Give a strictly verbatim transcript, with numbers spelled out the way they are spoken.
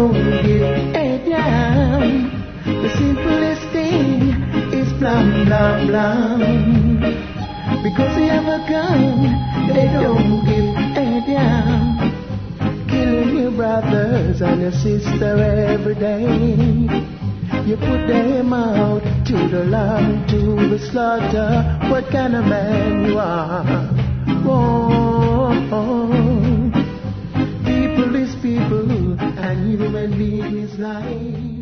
don't give a damn. The simplest thing is blam, blam, blam. Because they have a gun, they don't give a damn. Killing your brothers and your sister every day. You put them out to the land to the slaughter. What kind of man you are? Wrong. People is people and human being is life.